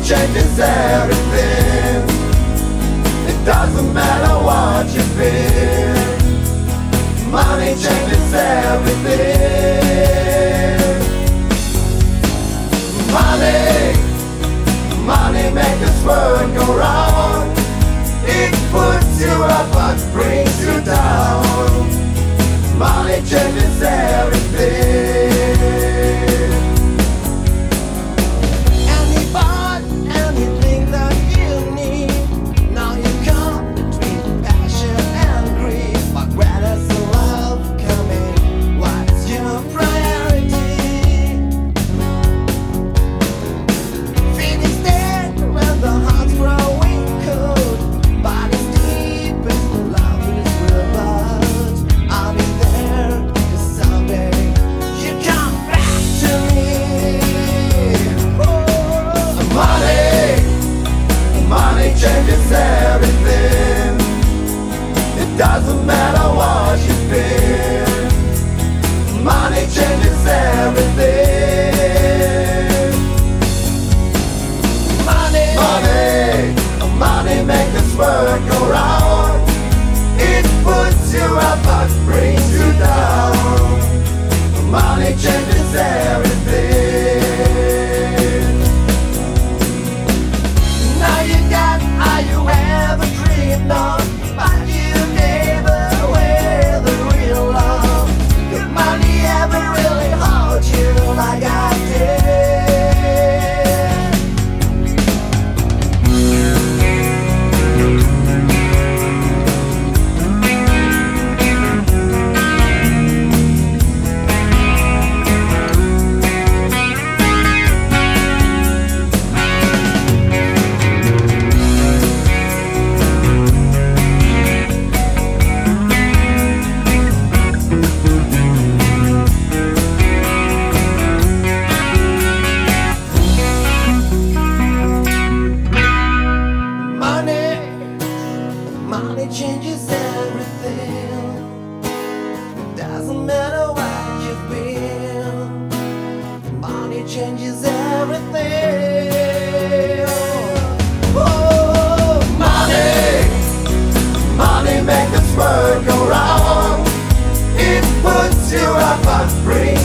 changes everything. It doesn't matter what you feel. Money changes everything. Money makes this world go round. It puts you up but brings you down. Money changes everything. Changes everything. It doesn't matter what you feel. Money changes everything. Money makes this world go round. It puts you up but brings you down. Money changes everything. Now you got all you ever dreamed of, but you gave away the real love. Could money ever really hold you like I did? Money changes everything. Doesn't matter what you've been. Money changes everything. Oh, money makes this world go round. It puts you up and free.